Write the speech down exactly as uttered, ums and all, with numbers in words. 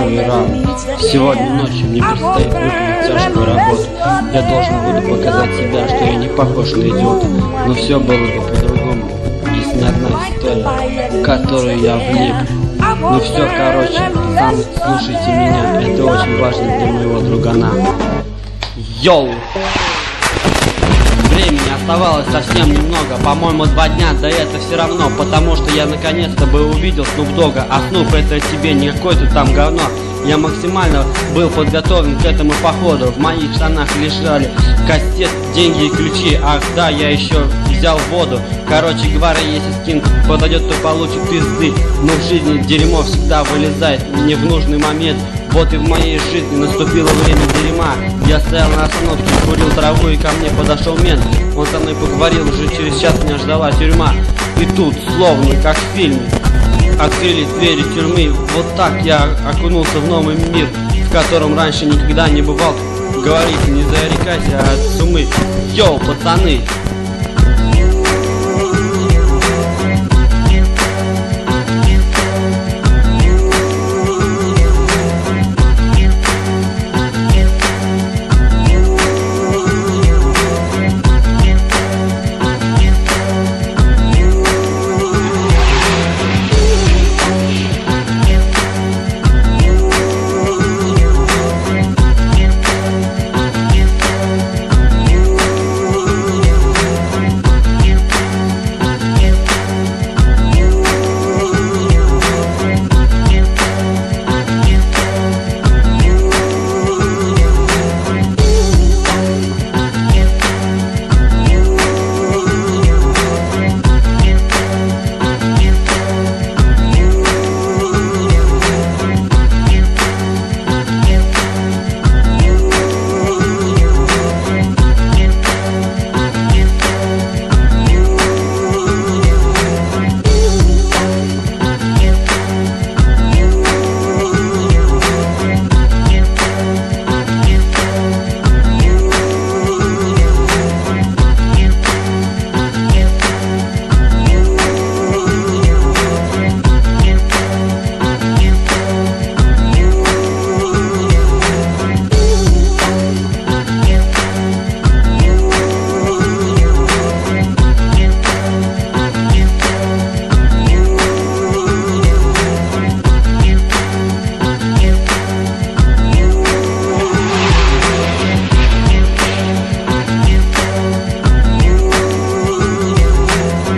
первый раунд. Сегодня ночью мне предстоит выполнить тяжкую работу. Я должен буду показать себя, что я не похож на идиота. Но все было бы по-другому, если не одна история, в которую я влип. Ну все, короче, пацаны, слушайте меня, это очень важно для моего другана. Йоу! Времени оставалось совсем немного, по-моему, два дня, да это все равно, потому что я наконец-то бы увидел Снуп Дога, а Снуп это тебе не какое-то там говно. Я максимально был подготовлен к этому походу. В моих штанах лежали кастет, деньги и ключи. Ах да, я еще взял воду. Короче говоря, если скин подойдет, то получит пизды. Но в жизни дерьмо всегда вылезает не в нужный момент. Вот и в моей жизни наступило время дерьма. Я стоял на остановке, курил траву, и ко мне подошел мент. Он со мной поговорил, уже через час меня ждала тюрьма. И тут, словно как в фильме, открылись двери тюрьмы. Вот так я окунулся в новый мир, в котором раньше никогда не бывал. Говорите, не зарекайся от сумы. Йоу, пацаны!